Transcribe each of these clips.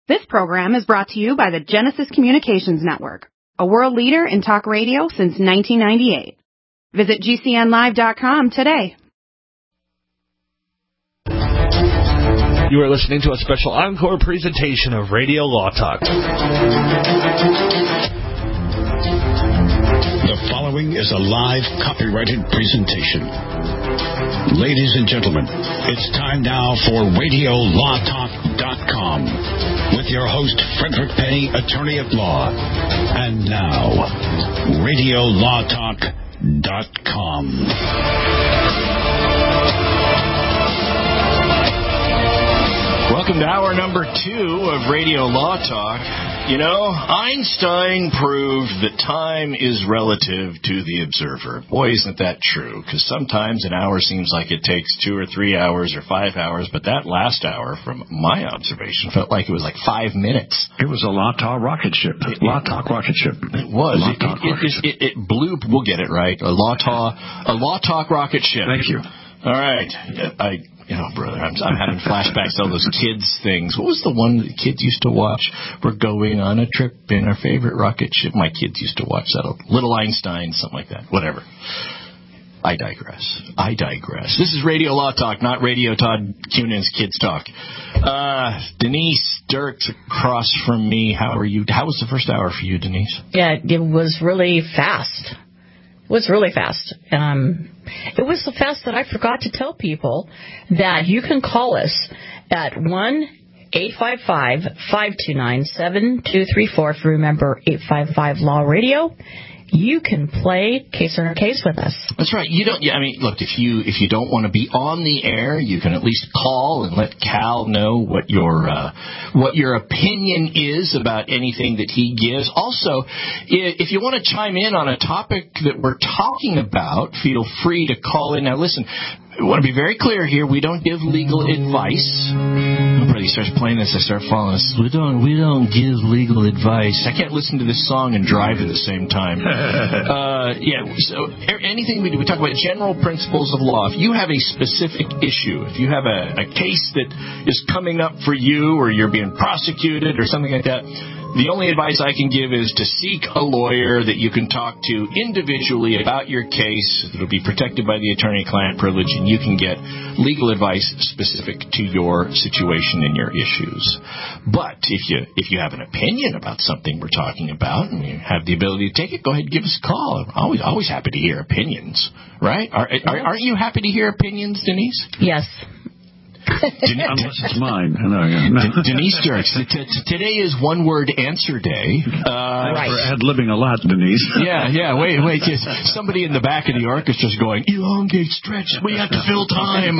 This program is brought to you by the Genesis Communications Network, a world leader in talk radio since 1998. Visit GCNlive.com today. You are listening to a special encore presentation of Radio Law Talk. The following is a live, copyrighted presentation. Ladies and gentlemen, it's time now for RadioLawTalk.com with your host, Frederick Penny, attorney at law. And now, RadioLawTalk.com. Welcome to hour number 2 of Radio Law Talk. You know, Einstein proved that time is relative to the observer. Boy, isn't that true, because sometimes an hour seems like it takes 2 or 3 hours or 5 hours, but that last hour, from my observation, felt like it was like 5 minutes. It was a Law Talk rocket ship. Law Talk rocket ship. It was. It blew, we'll get it right, a Law Talk rocket ship. Thank you. All right. Brother, I'm having flashbacks to all those kids things. What was the one that kids used to watch? We're going on a trip in our favorite rocket ship. My kids used to watch that. Little Einstein, something like that. Whatever. I digress. This is Radio Law Talk, not Radio Todd Cunan's Kids Talk. Denise Dirks across from me. How are you? How was the first hour for you, Denise? Yeah, it was really fast. It was really fast. It was so fast that I forgot to tell people that you can call us at 1-855-529-7234. If you remember 855 Law Radio, you can play Case or No Case with us. That's right. Look, if you don't want to be on the air, you can at least call and let Cal know what your opinion is about anything that he gives. Also, if you want to chime in on a topic that we're talking about, feel free to call in. Now, listen, I want to be very clear here. We don't give legal advice. He starts playing this, I start falling asleep. We don't give legal advice. I can't listen to this song and drive at the same time. So anything we do, we talk about general principles of law. If you have a specific issue, if you have a case that is coming up for you, or you're being prosecuted or something like that, the only advice I can give is to seek a lawyer that you can talk to individually about your case. It'll be protected by the attorney-client privilege, and you can get legal advice specific to your situation and your issues. But if you have an opinion about something we're talking about and you have the ability to take it, go ahead and give us a call. I'm always happy to hear opinions, right? Aren't you happy to hear opinions, Denise? Yes. Unless it's mine. Denise Dirks, today is one-word answer day. Right. Ad-libbing a lot, Denise. Yeah. Wait. Somebody in the back of the orchestra is going, elongate, stretch. We have to fill time.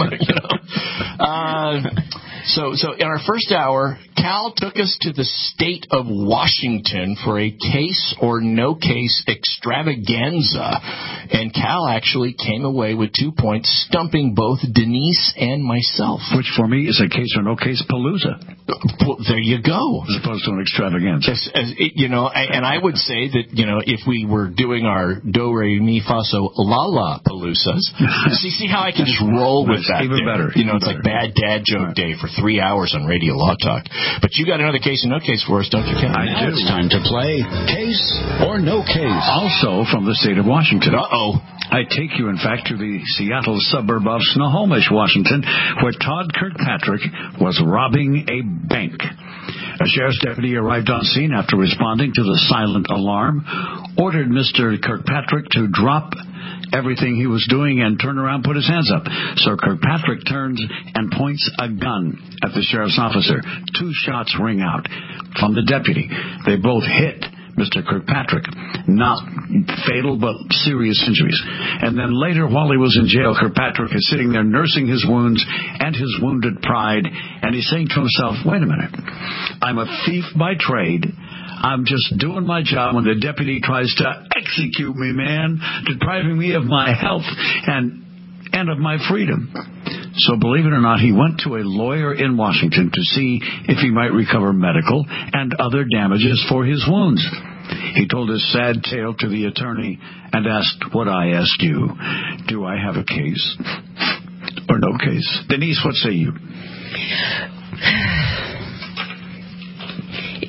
So in our first hour, Cal took us to the state of Washington for a case or no case extravaganza. And Cal actually came away with 2 points, stumping both Denise and myself. Which for me is a case or no case palooza. Well, there you go. As opposed to an extravaganza. And I would say that, if we were doing our do, re, mi, fa, so, la, la paloozas, see how I can just roll with that. Even better. It's like bad dad joke day for 3 hours on Radio Law Talk. But you got another case or no case for us, don't you, Cal? I do. It's time to play Case or No Case. Also from the state of Washington. Uh-oh. I take you, in fact, to the Seattle suburb of Snohomish, Washington, where Todd Kirkpatrick was robbing a bank. A sheriff's deputy arrived on scene after responding to the silent alarm, ordered Mr. Kirkpatrick to drop everything he was doing and turn around, put his hands up. So Kirkpatrick turns and points a gun at the sheriff's officer. 2 shots ring out from the deputy. They both hit Mr. Kirkpatrick. Not fatal, but serious injuries. And then later, while he was in jail, Kirkpatrick is sitting there nursing his wounds and his wounded pride, and he's saying to himself, wait a minute, I'm a thief by trade. I'm just doing my job when the deputy tries to execute me, man, depriving me of my health and of my freedom. So believe it or not, he went to a lawyer in Washington to see if he might recover medical and other damages for his wounds. He told his sad tale to the attorney and asked what I asked you. Do I have a case or no case? Denise, what say you?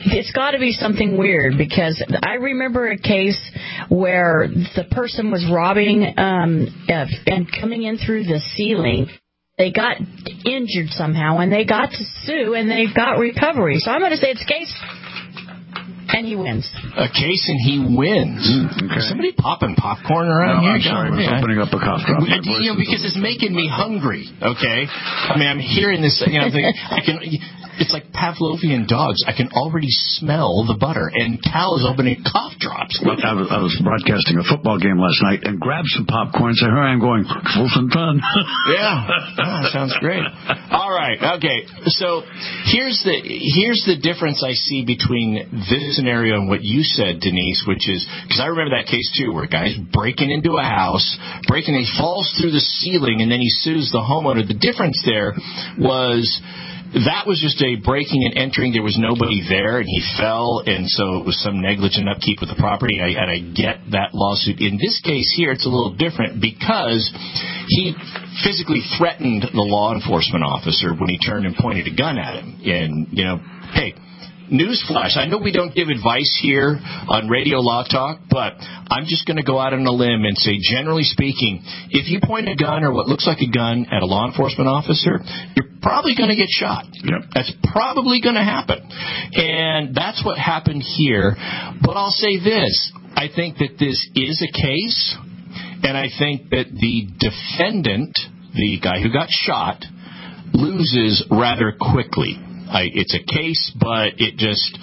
it's got to be something weird, because I remember a case where the person was robbing and coming in through the ceiling. They got injured somehow, and they got to sue, and they got recovery. So I'm going to say it's a case, and he wins. A case and he wins. Okay. Is somebody popping popcorn around here? I'm sorry, I was opening up a cough drop. Because it's making me hungry, okay? I mean, I'm hearing this, I'm thinking, it's like Pavlovian dogs. I can already smell the butter, and Cal is opening cough drops. Well, I was broadcasting a football game last night and grabbed some popcorn, so here I am going, full some fun. Yeah. Sounds great. All right. Okay. So here's the difference I see between this scenario and what you said, Denise, which is, because I remember that case too, where a guy's breaking into a house, he falls through the ceiling, and then he sues the homeowner. The difference there was, that was just a breaking and entering. There was nobody there, and he fell, and so it was some negligent upkeep with the property. And I get that lawsuit. In this case here, it's a little different because he physically threatened the law enforcement officer when he turned and pointed a gun at him. And, hey, newsflash, I know we don't give advice here on Radio Law Talk, but I'm just going to go out on a limb and say, generally speaking, if you point a gun or what looks like a gun at a law enforcement officer, you're probably going to get shot. Yep. That's probably going to happen. And that's what happened here. But I'll say this. I think that this is a case, and I think that the defendant, the guy who got shot, loses rather quickly. It's a case, but it just,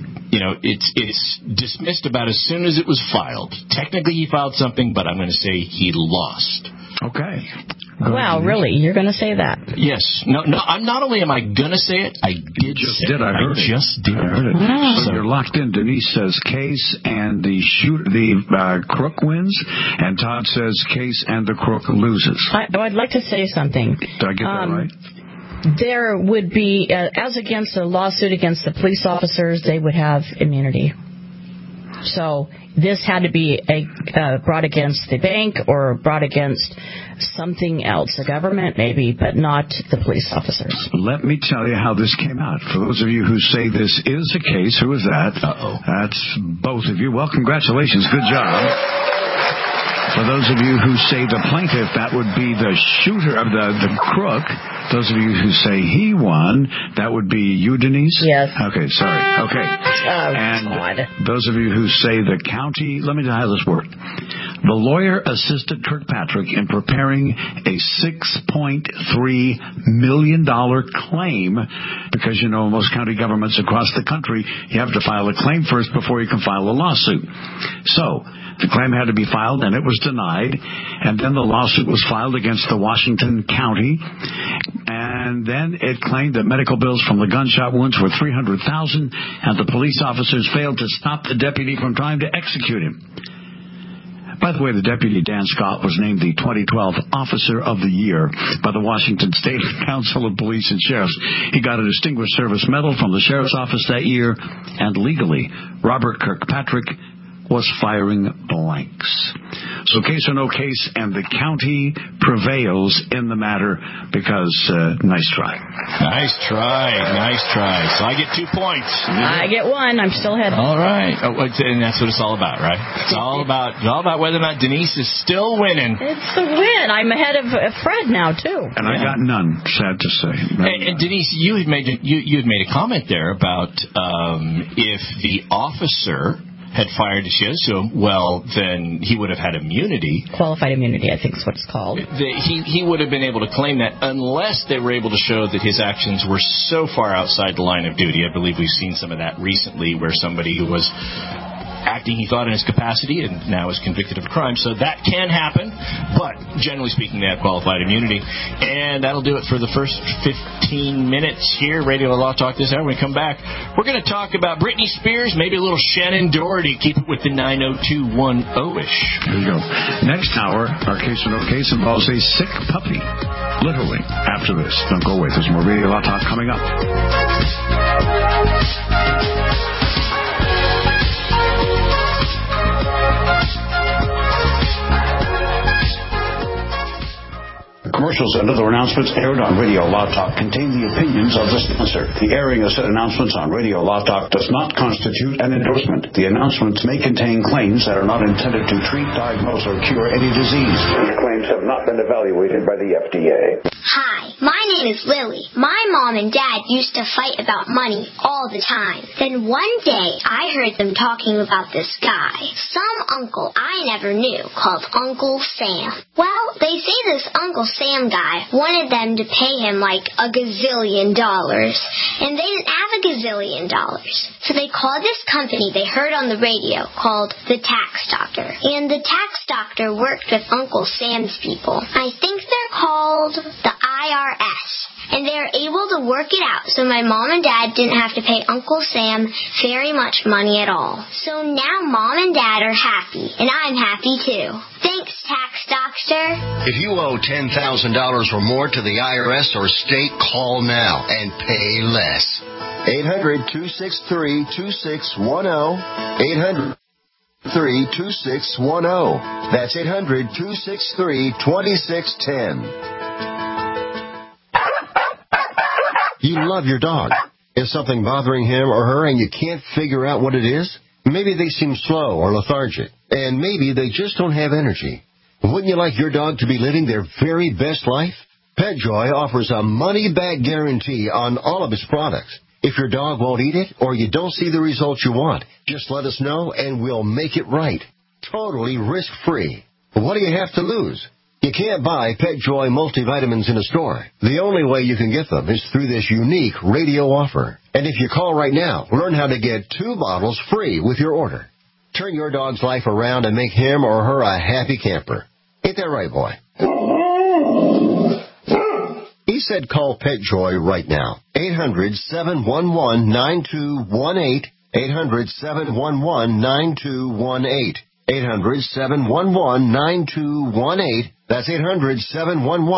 it's dismissed about as soon as it was filed. Technically, he filed something, but I'm going to say he lost. Okay. Wow, really? You're going to say that? Yes. No. I'm not only am I going to say it, I did just say did. it. I heard it. Just did. I heard it. Wow. So you're locked in. Denise says case and the crook wins, and Todd says case and the crook loses. I'd like to say something. Did I get that right? There would be, as against a lawsuit against the police officers, they would have immunity. So this had to be brought against the bank or brought against something else, the government maybe, but not the police officers. Let me tell you how this came out. For those of you who say this is a case, who is that? Uh-oh. That's both of you. Well, congratulations. Good job. For those of you who say the plaintiff, that would be the shooter of the crook. Those of you who say he won, that would be you, Denise? Yes. Okay, sorry. Okay. Oh, God. Those of you who say the county, let me tell you how this worked. The lawyer assisted Kirkpatrick in preparing a $6.3 million claim because, most county governments across the country, you have to file a claim first before you can file a lawsuit. So the claim had to be filed, and it was denied. And then the lawsuit was filed against the Washington County. And then it claimed that medical bills from the gunshot wounds were $300,000, and the police officers failed to stop the deputy from trying to execute him. By the way, the deputy, Dan Scott, was named the 2012 Officer of the Year by the Washington State Council of Police and Sheriffs. He got a Distinguished Service Medal from the Sheriff's Office that year, and legally, Robert Kirkpatrick was firing blanks. So case or no case, and the county prevails in the matter because nice try. Nice try. So I get 2 points. I get 1. I'm still ahead. All right. And that's what it's all about, right? It's all about whether or not Denise is still winning. It's a win. I'm ahead of Fred now, too. And I got none, sad to say. And Denise, you had made a comment there about if the officer had fired Shizzo, well, then he would have had immunity. Qualified immunity, I think is what it's called. He would have been able to claim that unless they were able to show that his actions were so far outside the line of duty. I believe we've seen some of that recently where somebody who was acting, he thought, in his capacity and now is convicted of a crime. So that can happen, but generally speaking, they have qualified immunity. And that'll do it for the first 15 minutes here, Radio Law Talk this hour. When we come back, we're going to talk about Britney Spears, maybe a little Shannon Doherty. Keep it with the 90210-ish. There you go. Next hour, our case or no case involves a sick puppy. Literally. After this. Don't go away. There's more Radio Law Talk coming up. Commercials commercials and other announcements aired on Radio Law Talk contain the opinions of the sponsor. The airing of said announcements on Radio Law Talk does not constitute an endorsement. The announcements may contain claims that are not intended to treat, diagnose, or cure any disease. These claims have not been evaluated by the FDA. Hi, my name is Lily. My mom and dad used to fight about money all the time. Then one day, I heard them talking about this guy, some uncle I never knew, called Uncle Sam. Well, they say this Uncle Sam guy wanted them to pay him like $1 gazillion, and they didn't have $1 gazillion. So they called this company they heard on the radio called the Tax Doctor. And the Tax Doctor worked with Uncle Sam's people. I think they're called the IRS. And they were able to work it out so my mom and dad didn't have to pay Uncle Sam very much money at all. So now mom and dad are happy, and I'm happy too. Thanks, Tax Doctor. If you owe $10,000 or more to the IRS or state, call now and pay less. 800-263-2610. 800-263-2610. That's 800-263-2610. You love your dog. Is something bothering him or her and you can't figure out what it is? Maybe they seem slow or lethargic, and maybe they just don't have energy. Wouldn't you like your dog to be living their very best life? PetJoy offers a money-back guarantee on all of its products. If your dog won't eat it or you don't see the results you want, just let us know and we'll make it right. Totally risk-free. What do you have to lose? You can't buy PetJoy multivitamins in a store. The only way you can get them is through this unique radio offer. And if you call right now, learn how to get 2 bottles free with your order. Turn your dog's life around and make him or her a happy camper. Ain't that right, boy? He said call PetJoy right now. 800-711-9218. 800-711-9218. 800-711-9218. That's 800-711.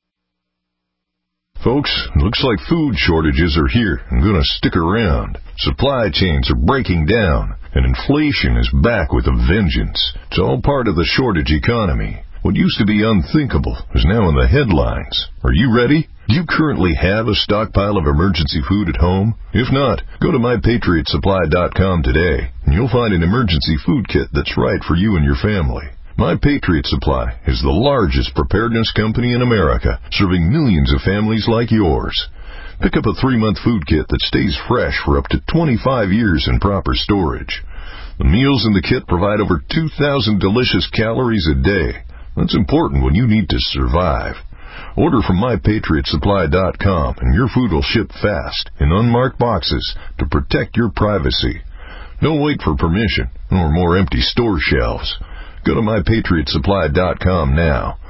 Folks, looks like food shortages are here and going to stick around. Supply chains are breaking down, and inflation is back with a vengeance. It's all part of the shortage economy. What used to be unthinkable is now in the headlines. Are you ready? Do you currently have a stockpile of emergency food at home? If not, go to MyPatriotSupply.com today, and you'll find an emergency food kit that's right for you and your family. My Patriot Supply is the largest preparedness company in America, serving millions of families like yours. Pick up a 3-month food kit that stays fresh for up to 25 years in proper storage. The meals in the kit provide over 2,000 delicious calories a day. That's important when you need to survive. Order from MyPatriotSupply.com and your food will ship fast in unmarked boxes to protect your privacy. Don't wait for permission or more empty store shelves. Go to MyPatriotSupply.com now.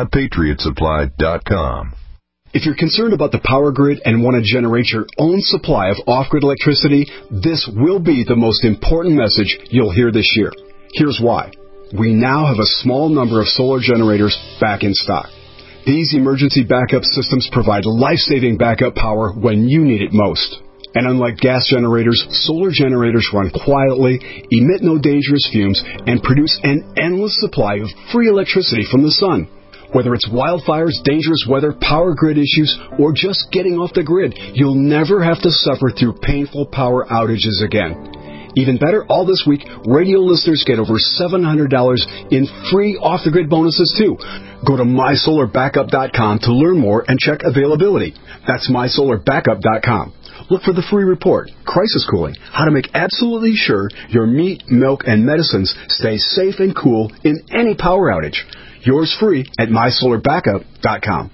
MyPatriotSupply.com. If you're concerned about the power grid and want to generate your own supply of off-grid electricity, this will be the most important message you'll hear this year. Here's why. We now have a small number of solar generators back in stock. These emergency backup systems provide life-saving backup power when you need it most. And unlike gas generators, solar generators run quietly, emit no dangerous fumes, and produce an endless supply of free electricity from the sun. Whether it's wildfires, dangerous weather, power grid issues, or just getting off the grid, you'll never have to suffer through painful power outages again. Even better, all this week, radio listeners get over $700 in free off-the-grid bonuses, too. Go to MySolarBackup.com to learn more and check availability. That's MySolarBackup.com. Look for the free report, Crisis Cooling, how to make absolutely sure your meat, milk, and medicines stay safe and cool in any power outage. Yours free at MySolarBackup.com.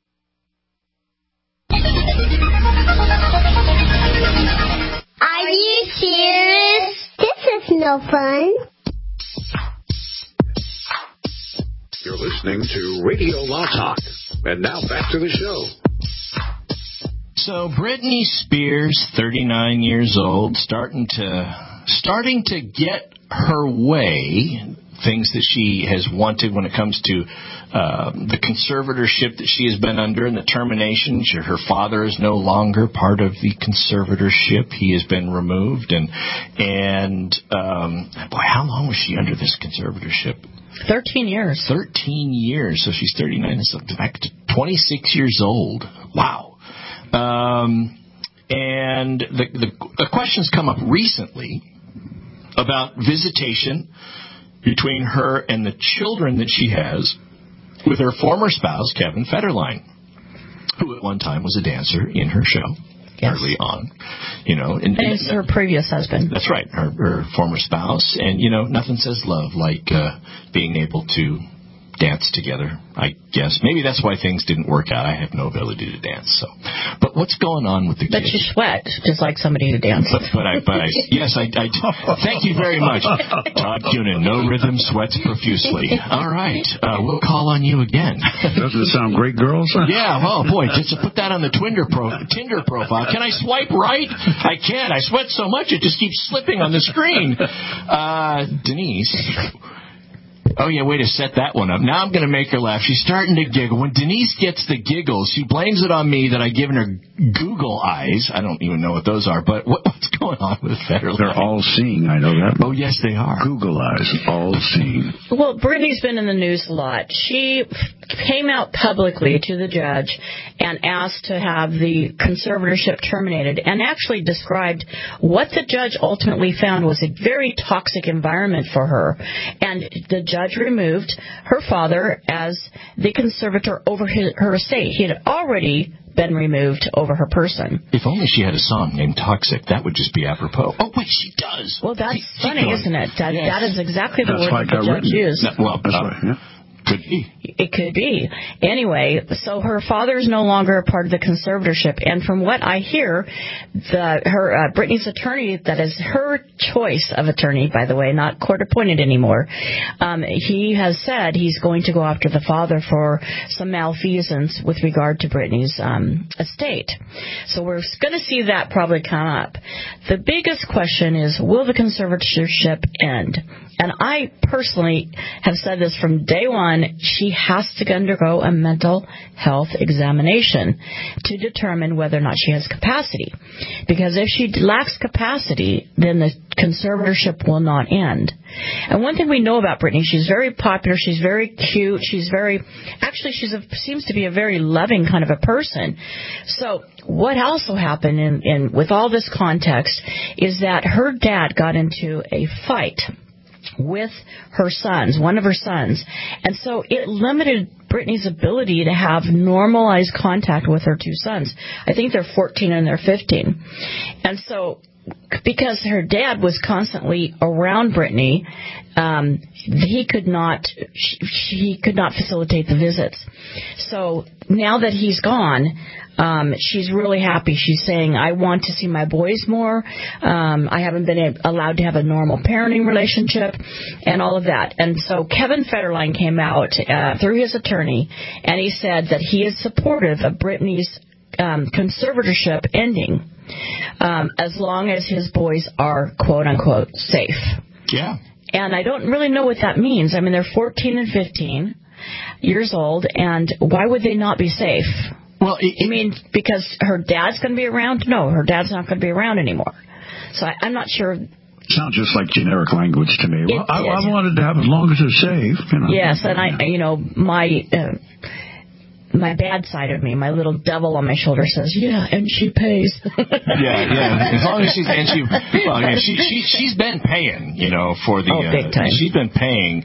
Are you serious? This is no fun. You're listening to Radio Law Talk. And now back to the show. So Britney Spears, 39 years old, starting to get her way, things that she has wanted when it comes to the conservatorship that she has been under and the termination. Her father is no longer part of the conservatorship. He has been removed. And boy, how long was she under this conservatorship? 13 years. 13 years. So she's 39. It's back to 26 years old. Wow. And the questions come up recently about visitation between her and the children that she has with her former spouse, Kevin Federline, who at one time was a dancer in her show. Yes. Early on, and it's her previous husband. That's right, her former spouse, and nothing says love like being able to dance together. I guess maybe that's why things didn't work out. I have no ability to dance, so. But what's going on with the kids? But you sweat just like somebody who dances. But I yes, I thank you very much, Todd Cunin. No rhythm, sweats profusely. All right, we'll call on you again. Doesn't it sound great, girls? Yeah. Oh boy, just to put that on the Tinder profile. Can I swipe right? I can't. I sweat so much it just keeps slipping on the screen. Denise. Oh, yeah, way to set that one up. Now I'm going to make her laugh. She's starting to giggle. When Denise gets the giggles, she blames it on me that I've given her Google eyes. I don't even know what those are, but what's going on with Federline? They're all seeing, I know that. Oh, yes, they are. Google eyes, all seeing. Well, Brittany's been in the news a lot. She came out publicly to the judge and asked to have the conservatorship terminated and actually described what the judge ultimately found was a very toxic environment for her. And the judge removed her father as the conservator over her estate. He had already been removed over her person. If only she had a song named Toxic, that would just be apropos. Oh, wait, she does. Well, that's funny, isn't it? That is exactly the word that the judge used. Well, that's right, yeah. Could be. It could be. Anyway, so her father is no longer a part of the conservatorship, and from what I hear, Brittany's attorney, that is her choice of attorney, by the way, not court appointed anymore, he has said he's going to go after the father for some malfeasance with regard to Brittany's estate. So we're going to see that probably come up. The biggest question is, will the conservatorship end? And I personally have said this from day one, she has to undergo a mental health examination to determine whether or not she has capacity. Because if she lacks capacity, then the conservatorship will not end. And one thing we know about Brittany, she's very popular, she's very cute, seems to be a very loving kind of a person. So what also happened with all this context is that her dad got into a fight with her sons, one of her sons. And so it limited Brittany's ability to have normalized contact with her two sons. I think they're 14 and they're 15. And so because her dad was constantly around Brittany, he could not facilitate the visits. So now that he's gone, she's really happy. She's saying, I want to see my boys more. I haven't been allowed to have a normal parenting relationship and all of that. And so Kevin Federline came out through his attorney, and he said that he is supportive of Brittany's conservatorship ending as long as his boys are, quote-unquote, safe. Yeah. And I don't really know what that means. I mean, they're 14 and 15 years old, and why would they not be safe? Well, because her dad's going to be around? No, her dad's not going to be around anymore. So I'm not sure. Sounds just like generic language to me. Well, I wanted to have as long as they're safe. Yes, and my bad side of me, my little devil on my shoulder says, yeah, and she pays. yeah. As long as she's been paying, for the big time. She's been paying.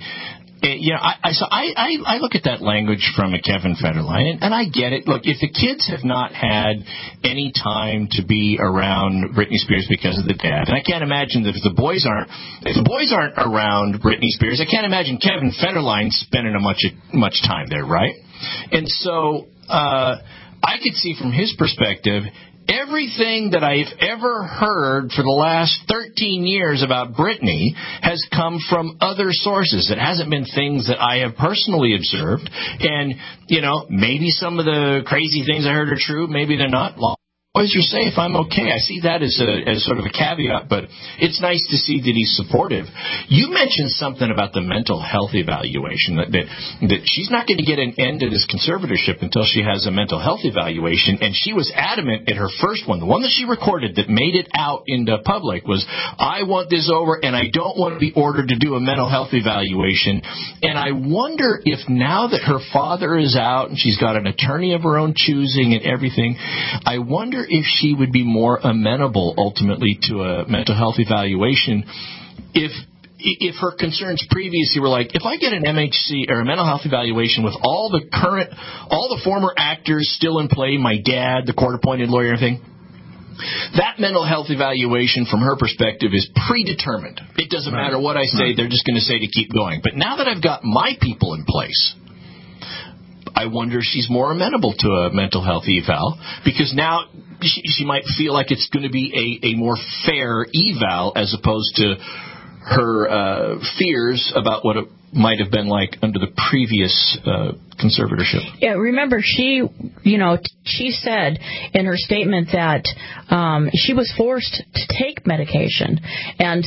I look at that language from a Kevin Federline, and I get it. Look, if the kids have not had any time to be around Britney Spears because of the dad, and I can't imagine that if the boys aren't around Britney Spears, I can't imagine Kevin Federline spending much time there, right? And so I could see from his perspective, everything that I've ever heard for the last 13 years about Britney has come from other sources. It hasn't been things that I have personally observed. And, maybe some of the crazy things I heard are true. Maybe they're not. Well, as you're saying, if I'm okay, I see that as sort of a caveat, but it's nice to see that he's supportive. You mentioned something about the mental health evaluation, that she's not going to get an end to this conservatorship until she has a mental health evaluation, and she was adamant at her first one, the one that she recorded that made it out into public, was, I want this over, and I don't want to be ordered to do a mental health evaluation. And I wonder if now that her father is out and she's got an attorney of her own choosing and everything, I wonder if she would be more amenable ultimately to a mental health evaluation if her concerns previously were like, if I get an MHC or a mental health evaluation with all the former actors still in play, my dad, the court-appointed lawyer, and everything, that mental health evaluation from her perspective is predetermined. It doesn't matter what I say, they're just going to say to keep going. But now that I've got my people in place, I wonder if she's more amenable to a mental health eval, because now she might feel like it's going to be a more fair eval as opposed to her fears about what it might have been like under the previous conservatorship. Yeah, remember, she said in her statement that she was forced to take medication, and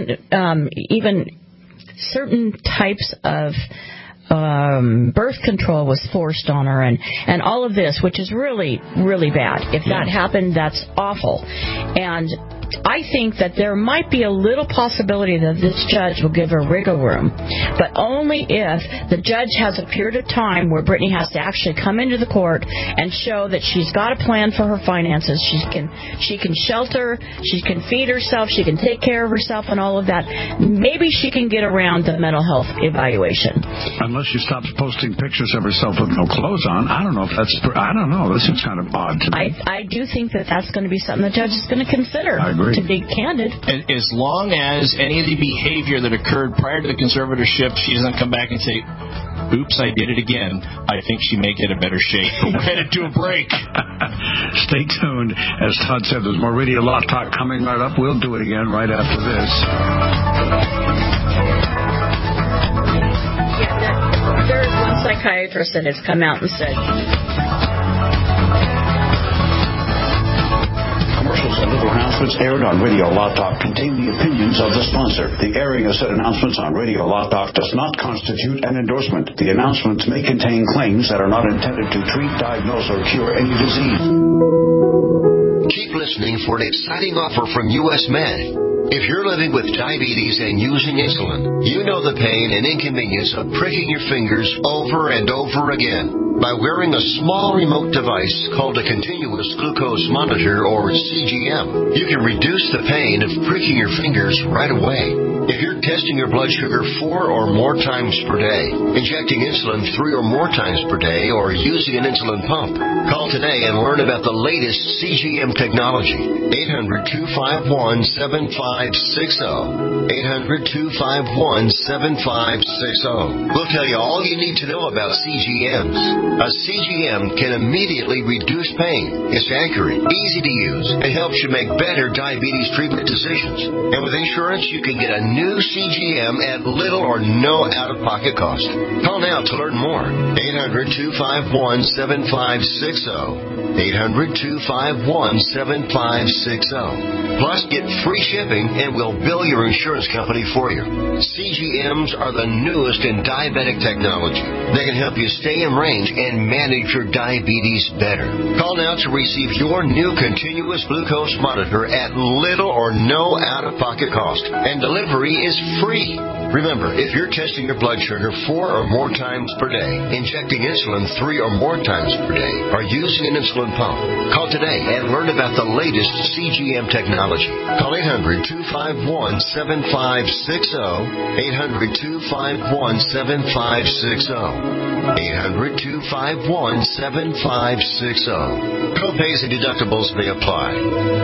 certain types of birth control was forced on her, and all of this, which is really, really bad. If that happened, that's awful. And I think that there might be a little possibility that this judge will give her wiggle room, but only if the judge has a period of time where Brittany has to actually come into the court and show that she's got a plan for her finances. She can shelter, she can feed herself, she can take care of herself, and all of that. Maybe she can get around the mental health evaluation. Unless she stops posting pictures of herself with no clothes on. I don't know if that's. I don't know. This seems kind of odd to me. I do think that that's going to be something the judge is going to consider. I agree. To be candid. As long as any of the behavior that occurred prior to the conservatorship, she doesn't come back and say, oops, I did it again, I think she may get a better shape. We're headed to a break. Stay tuned. As Todd said, there's more Radio Law Talk coming right up. We'll do it again right after this. There is one psychiatrist that has come out and said, commercials and little announcements aired on Radio Law Talk contain the opinions of the sponsor. The airing of said announcements on Radio Law Talk does not constitute an endorsement. The announcements may contain claims that are not intended to treat, diagnose, or cure any disease. Keep listening for an exciting offer from U.S. Med. If you're living with diabetes and using insulin, you know the pain and inconvenience of pricking your fingers over and over again. By wearing a small remote device called a continuous glucose monitor, or CGM, you can reduce the pain of pricking your fingers right away. If you're testing your blood sugar 4 or more times per day, injecting insulin 3 or more times per day, or using an insulin pump, call today and learn about the latest CGM technology. 800-251-7560. 800-251-7560. We'll tell you all you need to know about CGMs. A CGM can immediately reduce pain. It's accurate, easy to use, and helps you make better diabetes treatment decisions. And with insurance, you can get a new CGM at little or no out-of-pocket cost. Call now to learn more. 800-251-7560. 800-251-7560. Plus, get free shipping, and we'll bill your insurance company for you. CGMs are the newest in diabetic technology. They can help you stay in range and manage your diabetes better. Call now to receive your new continuous glucose monitor at little or no out-of-pocket cost. And delivery is free. Remember, if you're testing your blood sugar 4 or more times per day, injecting insulin 3 or more times per day, or using an insulin pump, call today and learn about the latest CGM technology. Call 800-251-7560. 800-251-7560. 800-251-7560. Copays and deductibles may apply.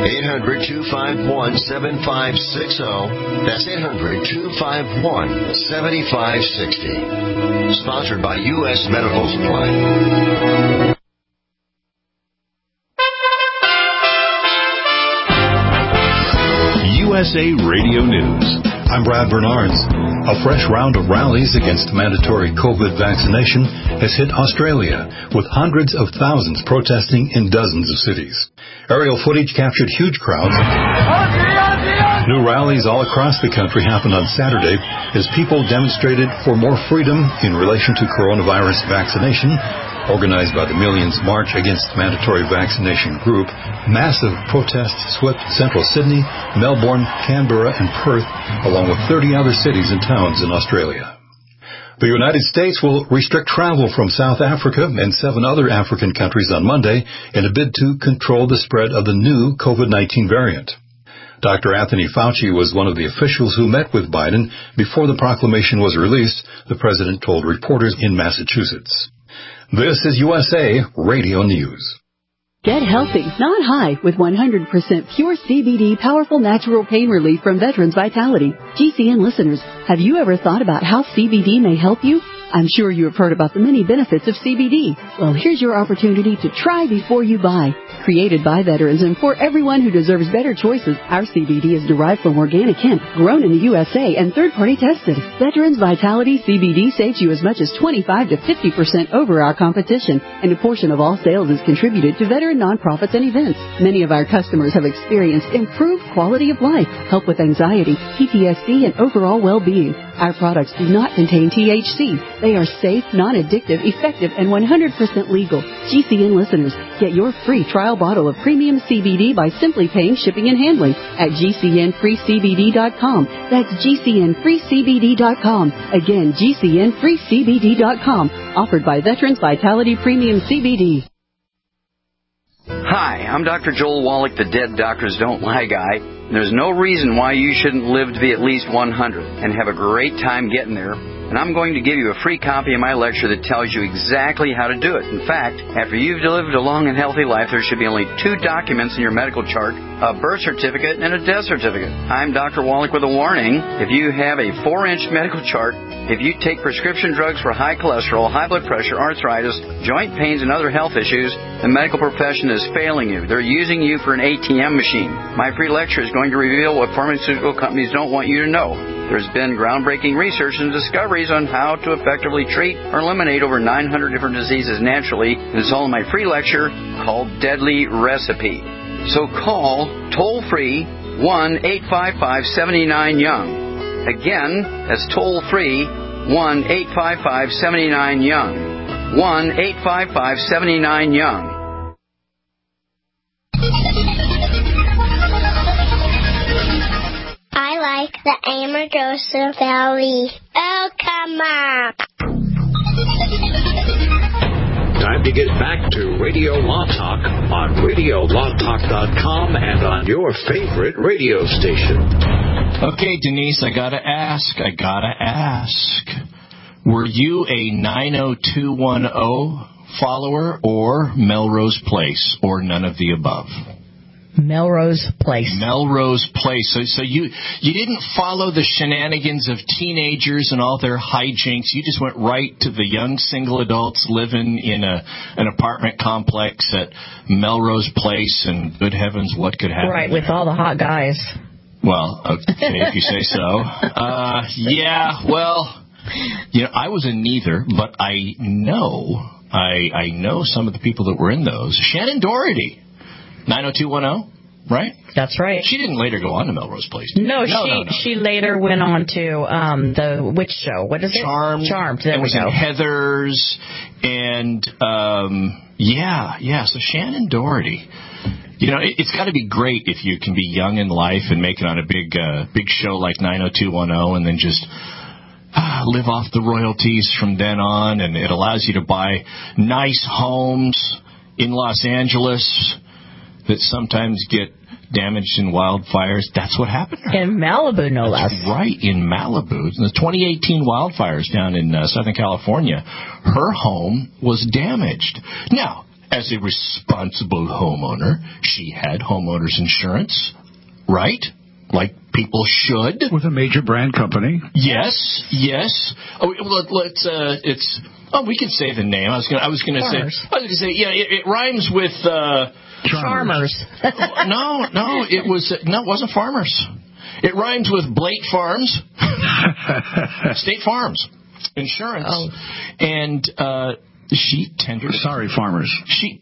800-251-7560. That's 800-251-7560. Sponsored by U.S. Medical Supply. USA Radio News. I'm Brad Bernards. A fresh round of rallies against mandatory COVID vaccination has hit Australia, with hundreds of thousands protesting in dozens of cities. Aerial footage captured huge crowds. New rallies all across the country happened on Saturday as people demonstrated for more freedom in relation to coronavirus vaccination. Organized by the Millions March Against Mandatory Vaccination group, massive protests swept central Sydney, Melbourne, Canberra, and Perth, along with 30 other cities and towns in Australia. The United States will restrict travel from South Africa and 7 other African countries on Monday in a bid to control the spread of the new COVID-19 variant. Dr. Anthony Fauci was one of the officials who met with Biden before the proclamation was released, the president told reporters in Massachusetts. This is USA Radio News. Get healthy, not high, with 100% pure CBD powerful natural pain relief from Veterans Vitality. GCN listeners, have you ever thought about how CBD may help you? I'm sure you have heard about the many benefits of CBD. Well, here's your opportunity to try before you buy. Created by veterans and for everyone who deserves better choices, our CBD is derived from organic hemp, grown in the USA and third-party tested. Veterans Vitality CBD saves you as much as 25 to 50% over our competition, and a portion of all sales is contributed to veteran nonprofits and events. Many of our customers have experienced improved quality of life, help with anxiety, PTSD, and overall well-being. Our products do not contain THC. They are safe, non-addictive, effective, and 100% legal. GCN listeners, get your free trial bottle of premium CBD by simply paying shipping and handling at GCNFreeCBD.com. That's GCNFreeCBD.com. Again, GCNFreeCBD.com. Offered by Veterans Vitality Premium CBD. Hi, I'm Dr. Joel Wallach, the Dead Doctors Don't Lie guy. There's no reason why you shouldn't live to be at least 100 and have a great time getting there. And I'm going to give you a free copy of my lecture that tells you exactly how to do it. In fact, after you've lived a long and healthy life, there should be only 2 documents in your medical chart, a birth certificate and a death certificate. I'm Dr. Wallach with a warning. If you have a 4-inch medical chart, if you take prescription drugs for high cholesterol, high blood pressure, arthritis, joint pains, and other health issues, the medical profession is failing you. They're using you for an ATM machine. My free lecture is going to reveal what pharmaceutical companies don't want you to know. There's been groundbreaking research and discoveries on how to effectively treat or eliminate over 900 different diseases naturally. And it's all in my free lecture called Deadly Recipe. So call toll-free 1-855-79-YOUNG. Again, that's toll-free 1-855-79-YOUNG. 1-855-79-YOUNG. I like the Amargosa Valley. Oh, come on. Time to get back to Radio Law Talk on RadioLawTalk.com and on your favorite radio station. Okay, Denise, I gotta ask. Were you a 90210 follower or Melrose Place or none of the above? Melrose Place. Melrose Place. So you didn't follow the shenanigans of teenagers and all their hijinks. You just went right to the young single adults living in an apartment complex at Melrose Place, and good heavens, what could happen? Right, with all the hot guys. Well, okay, if you say so. Yeah, well, I was in neither, but I know some of the people that were in those. Shannon Doherty. 90210, right? That's right. She didn't later go on to Melrose Place. No, she later went on to the witch show. What is it? Charmed. There we go. And Heathers, and so Shannon Doherty. It's got to be great if you can be young in life and make it on a big show like 90210, and then just live off the royalties from then on, and it allows you to buy nice homes in Los Angeles that sometimes get damaged in wildfires. That's what happened to her. In Malibu, no less. That's right, in Malibu. The 2018 wildfires down in Southern California, her home was damaged. Now, as a responsible homeowner, she had homeowner's insurance, right? Like people should. With a major brand company. Yes. Oh, we can say the name. I was going to say, it rhymes with Farmers. No, it wasn't Farmers. It rhymes with Blake Farms, State Farms Insurance, and She tendered. Sorry, farmers. She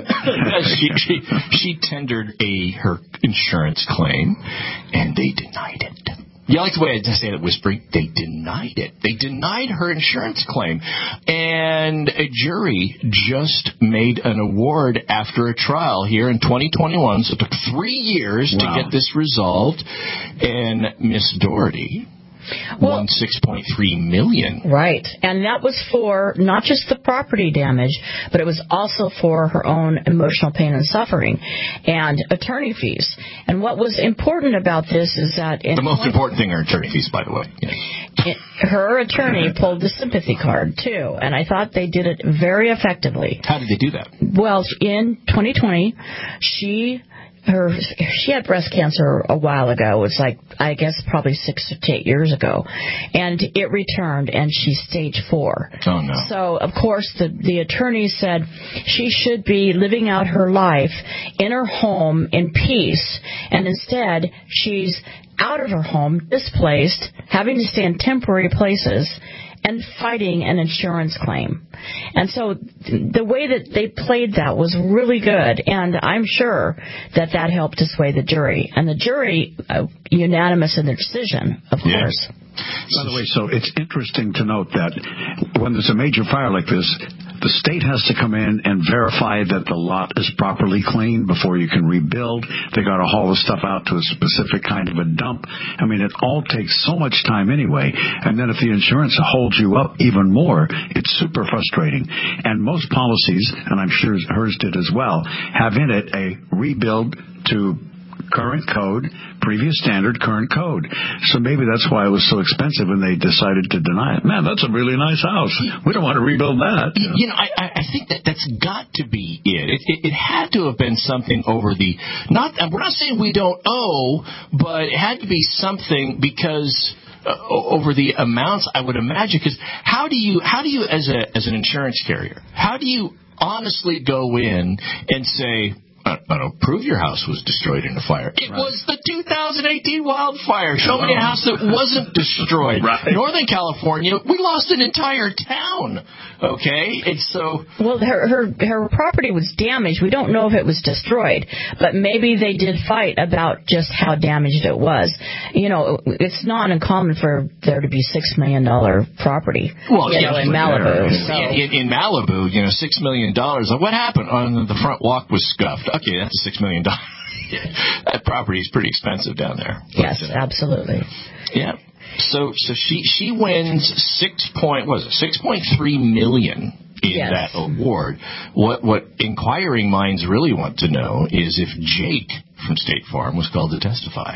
tendered her insurance claim, and they denied it. You like the way I just say that whispering? They denied it. They denied her insurance claim. And a jury just made an award after a trial here in 2021. So it took 3 years to get this resolved. And Miss Doherty won $6.3 million. Right. And that was for not just the property damage, but it was also for her own emotional pain and suffering and attorney fees. And what was important about this is that... The most important thing are attorney fees, by the way. Yeah. Her attorney pulled the sympathy card, too, and I thought they did it very effectively. How did they do that? Well, in 2020, she had breast cancer a while ago. It's like, I guess, probably 6 to 8 years ago. And it returned, and she's stage 4. Oh, no. So, of course, the attorney said she should be living out her life in her home in peace, and instead she's out of her home, displaced, having to stay in temporary places, and fighting an insurance claim. And so the way that they played that was really good, and I'm sure that helped to sway the jury. And the jury, unanimous in their decision, of course. By the way, so it's interesting to note that when there's a major fire like this, the state has to come in and verify that the lot is properly cleaned before you can rebuild. They got to haul the stuff out to a specific kind of a dump. I mean, it all takes so much time anyway. And then if the insurance holds you up even more, it's super frustrating. And most policies, and I'm sure hers did as well, have in it a rebuild to current code, previous standard, current code. So maybe that's why it was so expensive and they decided to deny it. Man, that's a really nice house. We don't want to rebuild that. You know, I think that's got to be it. It had to have been something over the... we're not saying we don't owe, but it had to be something because... over the amounts, I would imagine, because how do you as an insurance carrier, how do you honestly go in and say, I don't prove your house was destroyed in a fire. It was the 2018 wildfire. Show me a house that wasn't destroyed. Northern California, we lost an entire town. Okay, it's so. Well, her property was damaged. We don't know if it was destroyed, but maybe they did fight about just how damaged it was. You know, it's not uncommon for there to be $6 million property. Well, in Malibu. So. In Malibu, $6 million. What happened? The front walk was scuffed. Okay, that's $6 million. That property is pretty expensive down there. Yes, absolutely. Yeah. So she wins $6.3 million in that award. What inquiring minds really want to know is if Jake from State Farm was called to testify.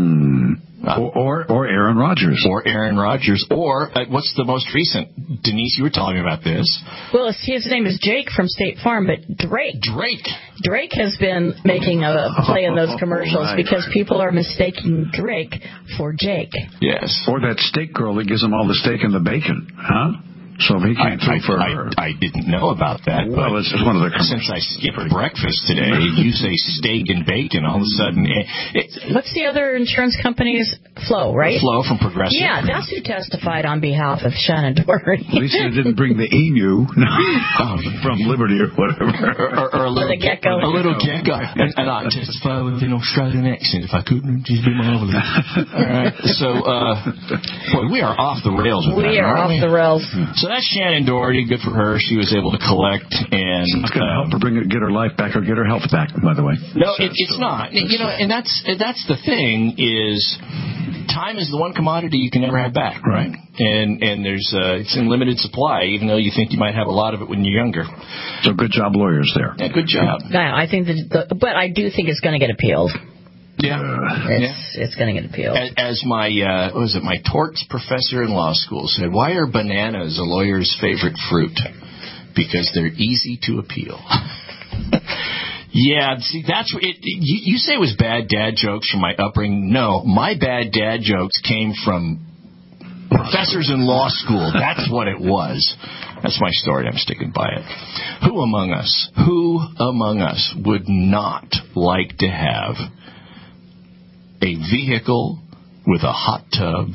Or Aaron Rodgers. Or Aaron Rodgers. Or what's the most recent? Denise, you were telling me about this. Well, his name is Jake from State Farm, but Drake has been making a play in those commercials because people are mistaking Drake for Jake. Yes. Or that steak girl that gives him all the steak and the bacon, huh? So he came through for her. I didn't know about that. Well, it's one of the since I skipped breakfast today, you say steak and bacon. All of a sudden, what's the other insurance company's Flo, right? Flo from Progressive. Yeah, that's who testified on behalf of Shannon Doherty. At least they didn't bring the emu from Liberty or whatever, or a little gecko. A little gecko. And I'd testify with an Australian accent if I couldn't. Just be marvelous. All right. So, boy, we are off the rails. We are off the rails. So that's Shannon Doherty. Good for her. She was able to collect and it's going to help her get her life back or get her health back. By the way, no, it's not. And that's the thing is, time is the one commodity you can never have back, right? And there's it's in limited supply, even though you think you might have a lot of it when you're younger. So good job, lawyers there. Yeah, good job. Yeah, I think but I do think it's going to get appealed. Yeah, it's going to get appealed. As my my torts professor in law school said, why are bananas a lawyer's favorite fruit? Because they're easy to appeal. Yeah, see, that's it. You say it was bad dad jokes from my upbringing. No, my bad dad jokes came from professors in law school. That's what it was. That's my story. I'm sticking by it. Who among us would not like to have a vehicle with a hot tub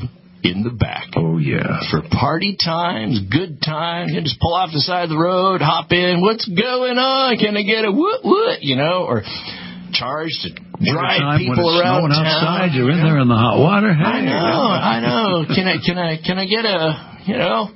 in the back. Oh, yeah. For party times, good times. You just pull off the side of the road, hop in. What's going on? Can I get a what? You know, or charge to drive people around town. Outside, you're in there in the hot water. Hey, I know. Can I get a, you know?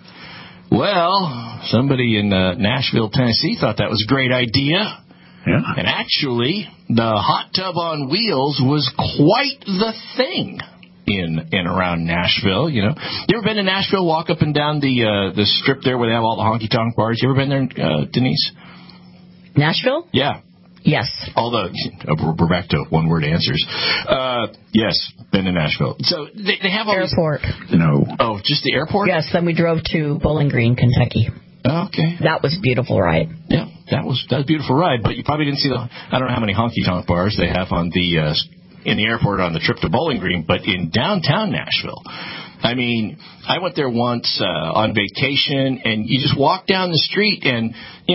Well, somebody in Nashville, Tennessee thought that was a great idea. Yeah. And actually, the hot tub on wheels was quite the thing in and around Nashville. You know, you ever been to Nashville? Walk up and down the strip there where they have all the honky tonk bars. You ever been there, Denise? Nashville? Yeah. Yes. Although we're back to one-word answers. Yes, been to Nashville. So they have all airport. No. Oh, just the airport? Yes. Then we drove to Bowling Green, Kentucky. Okay. That was a beautiful ride. Yeah, that was a beautiful ride. But you probably didn't see I don't know how many honky tonk bars they have on the in the airport on the trip to Bowling Green, but in downtown Nashville. I mean, I went there once on vacation, and you just walk down the street and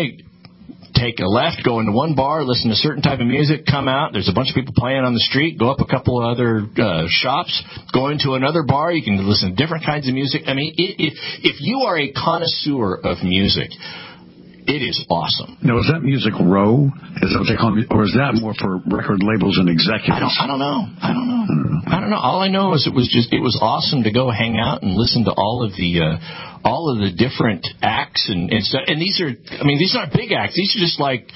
take a left, go into one bar, listen to a certain type of music, come out. There's a bunch of people playing on the street. Go up a couple of other shops, go into another bar. You can listen to different kinds of music. I mean, if you are a connoisseur of music, it is awesome. Now, is that Music Row? Is that what they call it? Or is that more for record labels and executives? I don't know. All I know is it was awesome to go hang out and listen to all of the different acts and stuff. And these aren't big acts. These are just like,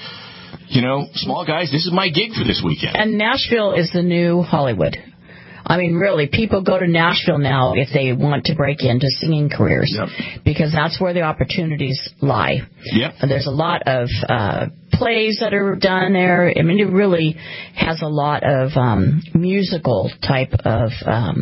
small guys. This is my gig for this weekend. And Nashville is the new Hollywood. I mean, really, people go to Nashville now if they want to break into singing careers, because that's where the opportunities lie. Yep. There's a lot of plays that are done there. I mean, it really has a lot of musical type of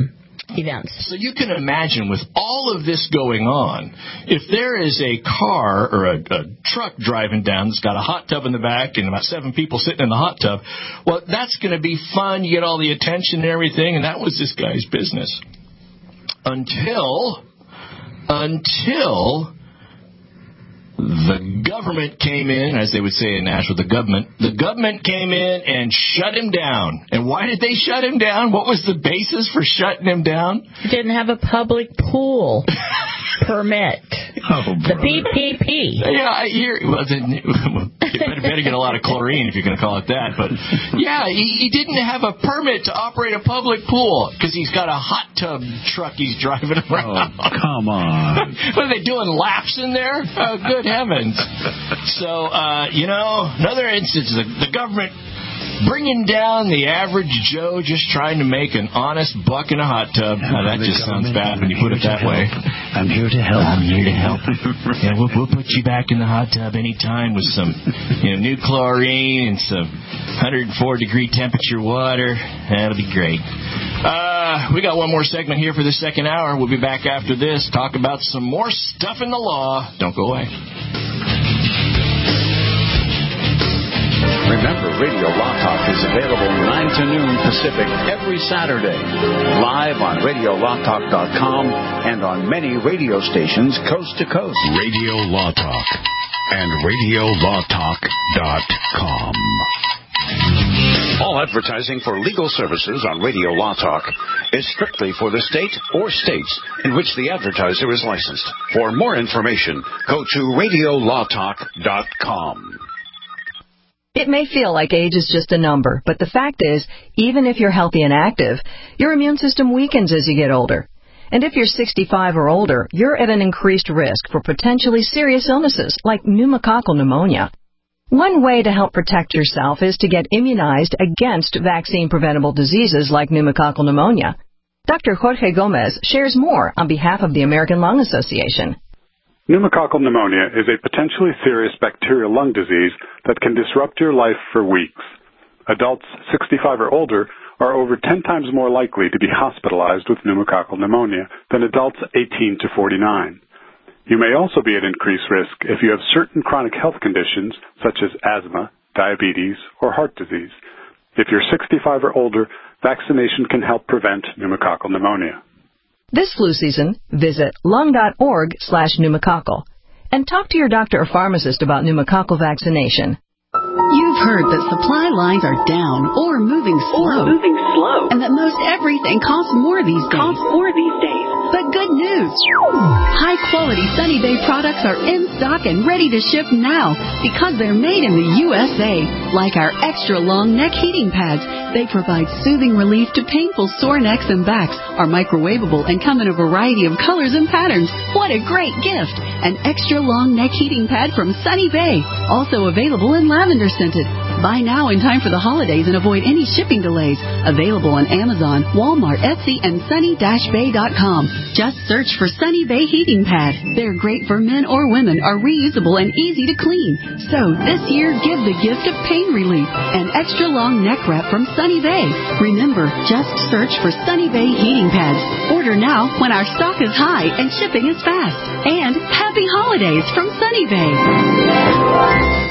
events. So you can imagine with all of this going on, if there is a car or a truck driving down that's got a hot tub in the back and about 7 people sitting in the hot tub, well, that's going to be fun. You get all the attention and everything, and that was this guy's business. Until the government came in, as they would say in Nashville, the government came in and shut him down. And why did they shut him down? What was the basis for shutting him down? He didn't have a public pool permit. The PPP. Yeah, I hear. Well, then, you better get a lot of chlorine if you're going to call it that. But yeah, he didn't have a permit to operate a public pool because he's got a hot tub truck he's driving around. Oh, come on. What are they doing? Laps in there? Oh, good heavens. So, another instance, the government bringing down the average Joe just trying to make an honest buck in a hot tub. Now, that just sounds bad when you put it that way. I'm here to help. Yeah, we'll put you back in the hot tub anytime with some new chlorine and some 104-degree temperature water. That'll be great. We got one more segment here for the second hour. We'll be back after this. Talk about some more stuff in the law. Don't go away. Remember, Radio Law Talk is available 9 to noon Pacific every Saturday, live on RadioLawTalk.com and on many radio stations coast to coast. Radio Law Talk and RadioLawTalk.com. All advertising for legal services on Radio Law Talk is strictly for the state or states in which the advertiser is licensed. For more information, go to RadioLawTalk.com. It may feel like age is just a number, but the fact is, even if you're healthy and active, your immune system weakens as you get older. And if you're 65 or older, you're at an increased risk for potentially serious illnesses like pneumococcal pneumonia. One way to help protect yourself is to get immunized against vaccine-preventable diseases like pneumococcal pneumonia. Dr. Jorge Gomez shares more on behalf of the American Lung Association. Pneumococcal pneumonia is a potentially serious bacterial lung disease that can disrupt your life for weeks. Adults 65 or older are over 10 times more likely to be hospitalized with pneumococcal pneumonia than adults 18 to 49. You may also be at increased risk if you have certain chronic health conditions such as asthma, diabetes, or heart disease. If you're 65 or older, vaccination can help prevent pneumococcal pneumonia. This flu season, visit lung.org/pneumococcal and talk to your doctor or pharmacist about pneumococcal vaccination. You've heard that supply lines are down or moving slow, and that most everything costs more these days. But use. High-quality Sunny Bay products are in stock and ready to ship now because they're made in the USA. Like our extra-long neck heating pads, they provide soothing relief to painful sore necks and backs, are microwavable, and come in a variety of colors and patterns. What a great gift! An extra-long neck heating pad from Sunny Bay, also available in lavender scented. Buy now in time for the holidays and avoid any shipping delays. Available on Amazon, Walmart, Etsy, and sunny-bay.com. Just search for Sunny Bay Heating Pad. They're great for men or women, are reusable and easy to clean. So this year, give the gift of pain relief. An extra long neck wrap from Sunny Bay. Remember, just search for Sunny Bay Heating Pads. Order now when our stock is high and shipping is fast. And happy holidays from Sunny Bay.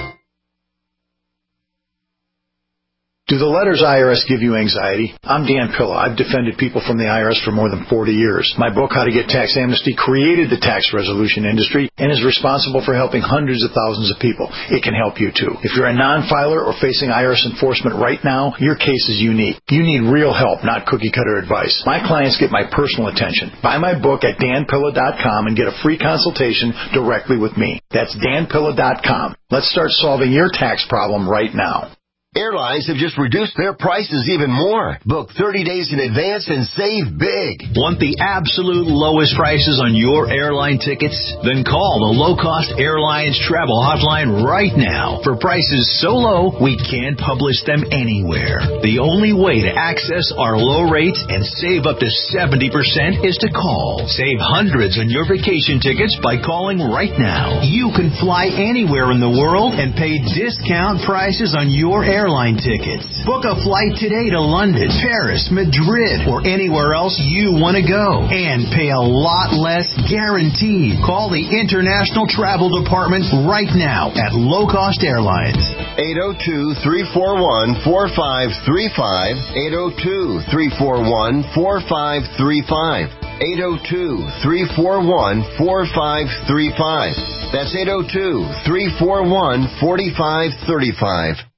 Do the letters IRS give you anxiety? I'm Dan Pilla. I've defended people from the IRS for more than 40 years. My book, How to Get Tax Amnesty, created the tax resolution industry and is responsible for helping hundreds of thousands of people. It can help you, too. If you're a non-filer or facing IRS enforcement right now, your case is unique. You need real help, not cookie-cutter advice. My clients get my personal attention. Buy my book at danpilla.com and get a free consultation directly with me. That's danpilla.com. Let's start solving your tax problem right now. Airlines have just reduced their prices even more. Book 30 days in advance and save big. Want the absolute lowest prices on your airline tickets? Then call the Low Cost Airlines Travel Hotline right now. For prices so low, we can't publish them anywhere. The only way to access our low rates and save up to 70% is to call. Save hundreds on your vacation tickets by calling right now. You can fly anywhere in the world and pay discount prices on your airline tickets. Book a flight today to London, Paris, Madrid, or anywhere else you want to go and pay a lot less guaranteed. Call the International Travel Department right now at Low Cost Airlines. 802-341-4535. 802-341-4535. 802-341-4535. That's 802-341-4535.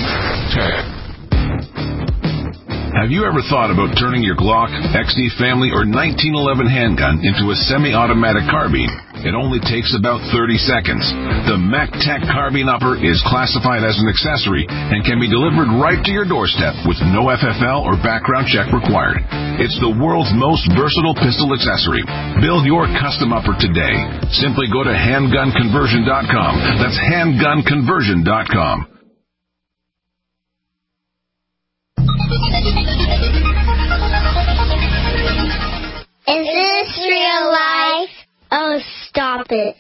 Have you ever thought about turning your Glock, XD Family, or 1911 handgun into a semi-automatic carbine? It only takes about 30 seconds. The MacTac Carbine Upper is classified as an accessory and can be delivered right to your doorstep with no FFL or background check required. It's the world's most versatile pistol accessory. Build your custom upper today. Simply go to handgunconversion.com. That's handgunconversion.com. Is this real life? Oh, stop it.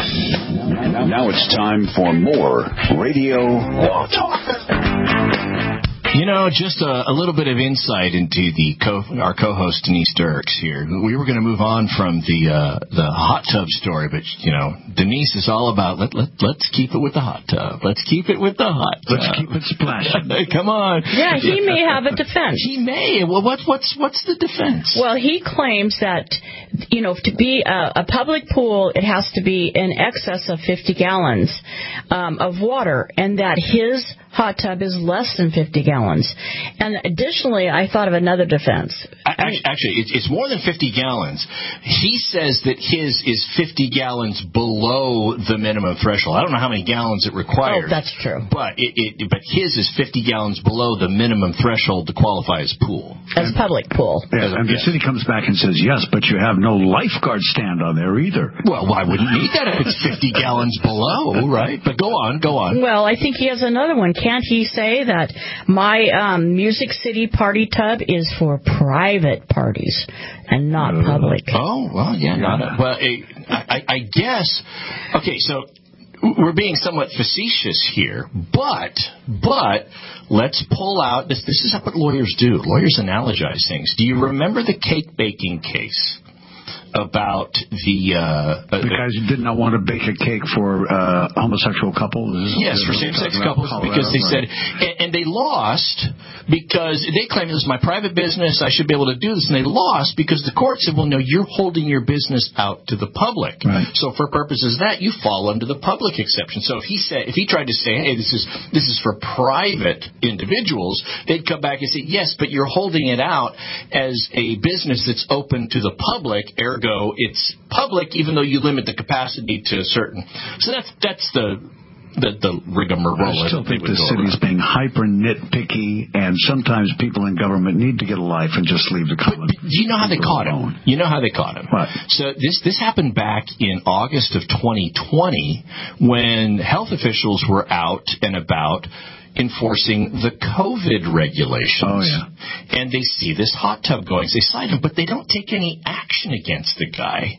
Now it's time for more Radio Law Talk. You know, just a little bit of insight into our co-host Denise Dirks here. We were going to move on from the hot tub story, but you know, Denise is all about let's keep it with the hot tub. Let's keep it with the hot tub. Let's keep it splashing. Come on. Yeah, he may have a defense. He may. Well, what's the defense? Well, he claims that, you know, to be a public pool, it has to be in excess of 50 gallons of water, and that his hot tub is less than 50 gallons. And additionally, I thought of another defense. Actually, it's more than 50 gallons. He says that his is 50 gallons below the minimum threshold. I don't know how many gallons it requires. Oh, that's true. But his is 50 gallons below the minimum threshold to qualify as pool. As public pool. Yeah, and the city comes back and says, yes, but you have no lifeguard stand on there either. Well, why wouldn't you need that if it's 50 gallons below, right? But go on. Well, I think he has another one. Can't he say that my Music City party tub is for private parties and not public? Oh, well, yeah. Well, I guess. Okay, so we're being somewhat facetious here, but let's pull out. This is what lawyers do. Lawyers analogize things. Do you remember the cake baking case? About the guys who did not want to bake a cake for homosexual couples. Yes, for same-sex couples, because they said, and they lost because they claimed it was my private business. I should be able to do this, and they lost because the court said, well, no, you're holding your business out to the public. Right. So for purposes of that, you fall under the public exception. So if he tried to say, hey, this is for private individuals, they'd come back and say, yes, but you're holding it out as a business that's open to the public. Ergo, ergo, it's public, even though you limit the capacity to a certain. So that's the rigmarole. I still think the city's being hyper nitpicky, and sometimes people in government need to get a life and just leave the common. But you know how they caught him. You know how they caught him. What? So this happened back in August of 2020 when health officials were out and about enforcing the COVID regulations. Oh, yeah. And they see this hot tub going. So they cite him, but they don't take any action against the guy.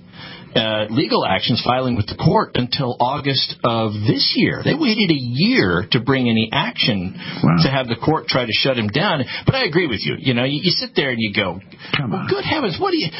Legal actions filing with the court until August of this year. They waited a year to bring any action to have the court try to shut him down. But I agree with you. You know, you sit there and you go, well, good heavens, what do you?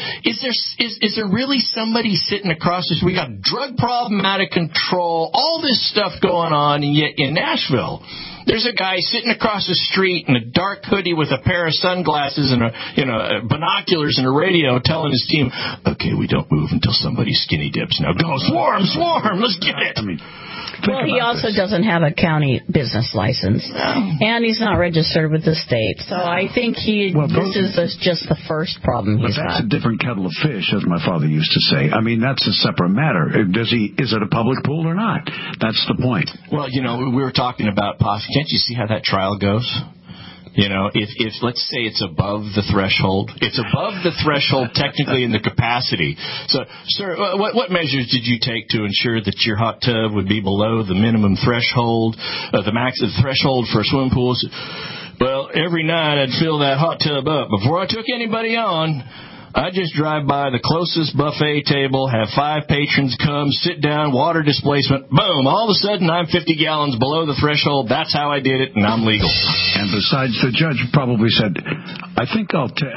Is there really somebody sitting across us? We got drug problem out of control, all this stuff going on, and yet in Nashville, there's a guy sitting across the street in a dark hoodie with a pair of sunglasses and binoculars and a radio telling his team, okay, we don't move until somebody skinny dips. Now go, swarm, let's get it. Well, he also doesn't have a county business license, and he's not registered with the state. So I think this is just the first problem he's got. But that's a different kettle of fish, as my father used to say. I mean, that's a separate matter. Is it a public pool or not? That's the point. Well, we were talking about can't you see how that trial goes? You know, if let's say it's above the threshold, technically in the capacity. So, sir, what measures did you take to ensure that your hot tub would be below the minimum threshold, the max threshold for swimming pools? Well, every night I'd fill that hot tub up. Before I took anybody on, I just drive by the closest buffet table, have 5 patrons come, sit down, water displacement, boom, all of a sudden I'm 50 gallons below the threshold. That's how I did it, and I'm legal. And besides, the judge probably said, I think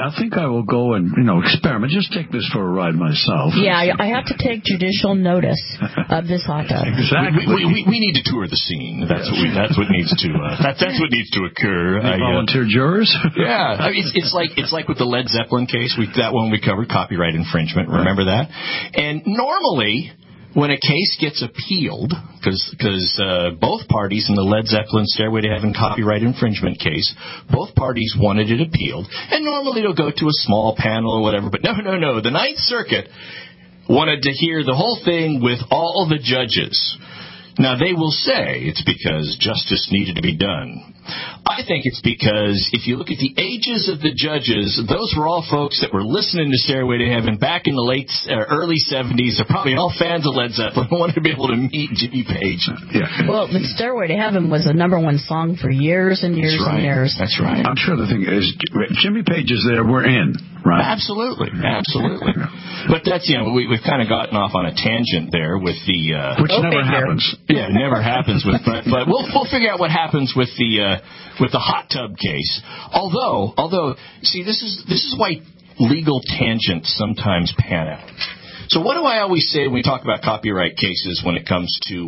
I will go and, experiment. Just take this for a ride myself. Yeah, I have to take judicial notice of this hot tub. Exactly. We need to tour the scene. That's what needs to occur. Volunteer jurors? Yeah. I mean, it's like with the Led Zeppelin case. That one we covered, copyright infringement. Remember that? And normally, when a case gets appealed, because both parties in the Led Zeppelin Stairway to Heaven copyright infringement case, both parties wanted it appealed, and normally it'll go to a small panel or whatever, but no. The Ninth Circuit wanted to hear the whole thing with all the judges. Now, they will say it's because justice needed to be done. I think it's because if you look at the ages of the judges, those were all folks that were listening to Stairway to Heaven back in the early 70s. They're probably all fans of Led Zeppelin who wanted to be able to meet Jimmy Page. Yeah. Well, the Stairway to Heaven was the #1 song for years and years and years. That's right. I'm sure the thing is, Jimmy Page is there, we're in, right? Absolutely. But that's, we've kind of gotten off on a tangent there with the... Which never happens. Yeah, it never happens with, but we'll figure out what happens with the hot tub case. Although, see, this is why legal tangents sometimes pan out. So what do I always say when we talk about copyright cases when it comes to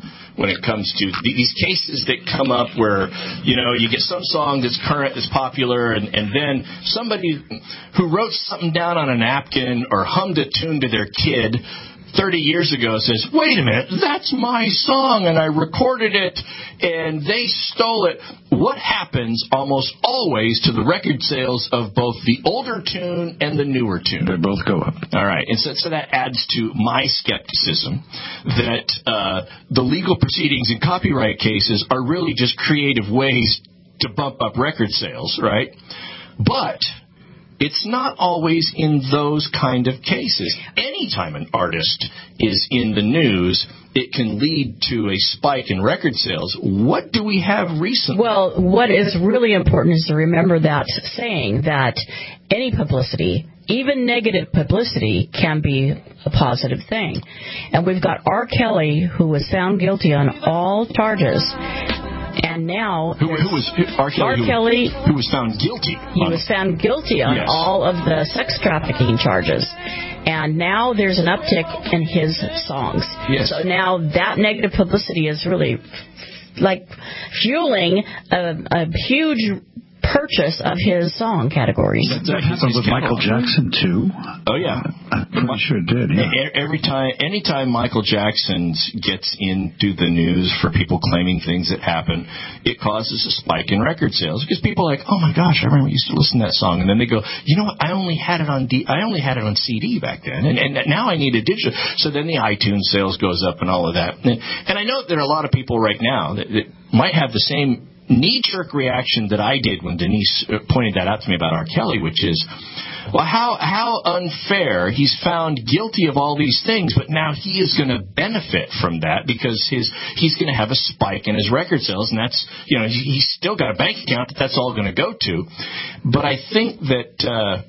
these cases that come up where, you get some song that's current, that's popular, and then somebody who wrote something down on a napkin or hummed a tune to their kid 30 years ago says, wait a minute, that's my song, and I recorded it, and they stole it. What happens almost always to the record sales of both the older tune and the newer tune? They both go up. All right, and so that adds to my skepticism that the legal proceedings in copyright cases are really just creative ways to bump up record sales, right? But it's not always in those kind of cases. Anytime an artist is in the news, it can lead to a spike in record sales. What do we have recently? Well, what is really important is to remember that saying that any publicity, even negative publicity, can be a positive thing. And we've got R. Kelly, who was found guilty on all charges. And now who was R. Kelly, who was found guilty? He was found guilty on all of the sex trafficking charges. And now there's an uptick in his songs. Yes. So now that negative publicity is really like fueling a huge purchase of his song categories. That happened with Michael Jackson, too. Oh, yeah. I'm pretty sure it did, yeah. Anytime Michael Jackson gets into the news for people claiming things that happen, it causes a spike in record sales because people are like, oh my gosh, I remember I used to listen to that song, and then they go, you know what, I only had it on CD back then, and now I need a digital. So then the iTunes sales goes up and all of that. And I know there are a lot of people right now that might have the same knee-jerk reaction that I did when Denise pointed that out to me about R. Kelly, which is, well, how unfair. He's found guilty of all these things, but now he is going to benefit from that because he's going to have a spike in his record sales, and that's, he's still got a bank account that's all going to go to. But I think that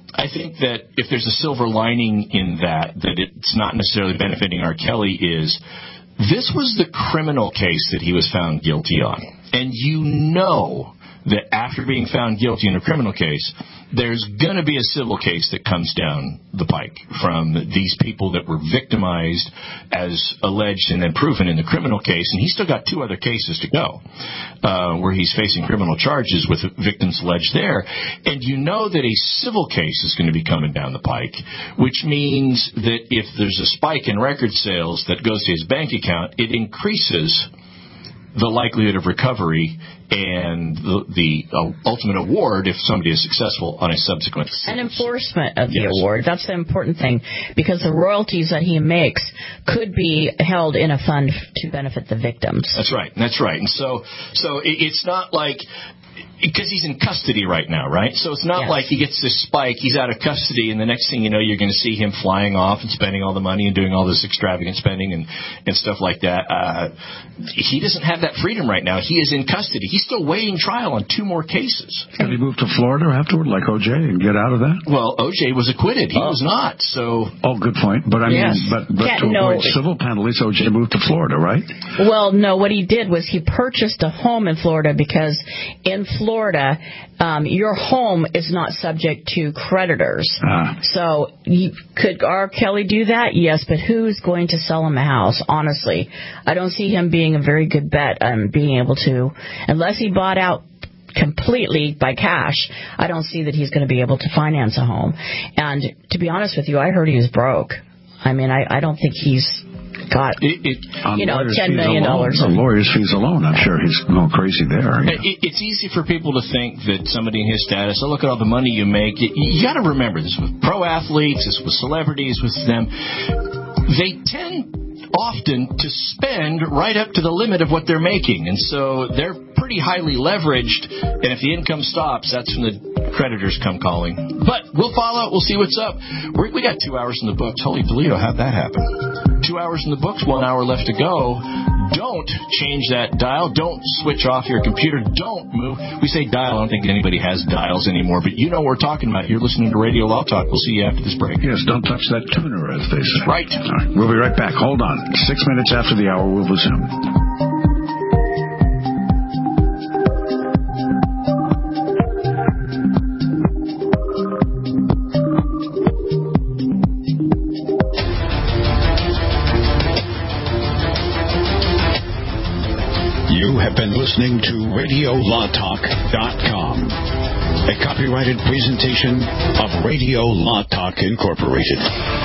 if there's a silver lining in that it's not necessarily benefiting R. Kelly is this was the criminal case that he was found guilty on. And you know that after being found guilty in a criminal case, there's going to be a civil case that comes down the pike from these people that were victimized as alleged and then proven in the criminal case. And he's still got 2 other cases to go where he's facing criminal charges with victims alleged there. And you know that a civil case is going to be coming down the pike, which means that if there's a spike in record sales that goes to his bank account, it increases the likelihood of recovery and the ultimate award if somebody is successful on a subsequent and enforcement of the award. That's the important thing, because the royalties that he makes could be held in a fund to benefit the victims. That's right. And so it's not like, because he's in custody right now, right? So it's not like he gets this spike, he's out of custody, and the next thing you know, you're going to see him flying off and spending all the money and doing all this extravagant spending and stuff like that. He doesn't have that freedom right now. He is in custody. He's still waiting trial on 2 more cases. Can he move to Florida afterward, like O.J., and get out of that? Well, O.J. was acquitted. He was not. So. Oh, good point. But I mean, but to avoid civil penalties, O.J. moved to Florida, right? Well, no. What he did was he purchased a home in Florida because in Florida, your home is not subject to creditors. So could R. Kelly do that? Yes, but who's going to sell him a house? Honestly, I don't see him being a very good bet on being able to, unless he bought out completely by cash. I don't see that he's going to be able to finance a home. And to be honest with you, I heard he was broke. I mean, I don't think he's got, $10 million. On lawyer's fees alone, I'm sure he's going crazy there. It's easy for people to think that somebody in his status, look at all the money you make. You got to remember, this with pro athletes, this with celebrities, with them. They tend often to spend right up to the limit of what they're making. And so they're pretty highly leveraged. And if the income stops, that's when the creditors come calling. But we'll follow. We'll see what's up. We got 2 hours in the books. Holy Toledo, how'd that happen? 2 hours in the books, 1 hour left to go. Don't change that dial. Don't switch off your computer. Don't move. We say dial. I don't think anybody has dials anymore, but you know what we're talking about. You're listening to Radio Law Talk. We'll see you after this break. Yes, don't touch that tuner, as they say. Right. All right. We'll be right back. Hold on. 6 minutes after the hour, we'll resume. Listening to RadioLawTalk.com, a copyrighted presentation of Radio Law Talk Incorporated.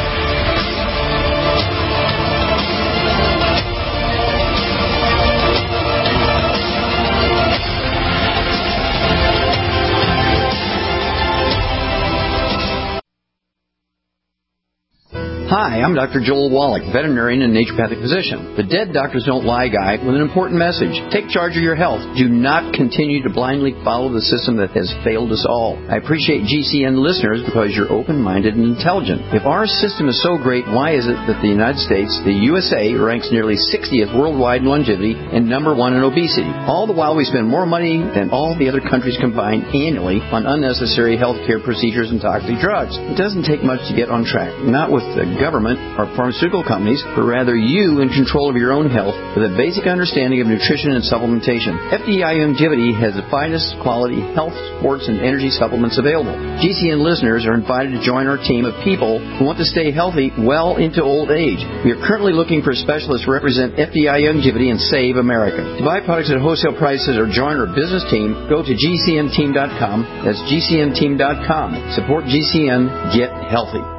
Hi, I'm Dr. Joel Wallach, veterinarian and naturopathic physician. The Dead Doctors Don't Lie guy with an important message. Take charge of your health. Do not continue to blindly follow the system that has failed us all. I appreciate GCN listeners because you're open-minded and intelligent. If our system is so great, why is it that the United States, the USA, ranks nearly 60th worldwide in longevity and number 1 in obesity? All the while we spend more money than all the other countries combined annually on unnecessary healthcare procedures and toxic drugs. It doesn't take much to get on track. Not with the government or pharmaceutical companies, but rather you in control of your own health with a basic understanding of nutrition and supplementation. FDI Youngevity has the finest quality health, sports, and energy supplements available. GCN listeners are invited to join our team of people who want to stay healthy well into old age. We are currently looking for specialists to represent FDI Youngevity and Save America. To buy products at wholesale prices or join our business team, go to GCNteam.com. That's GCNteam.com. Support GCN. Get healthy.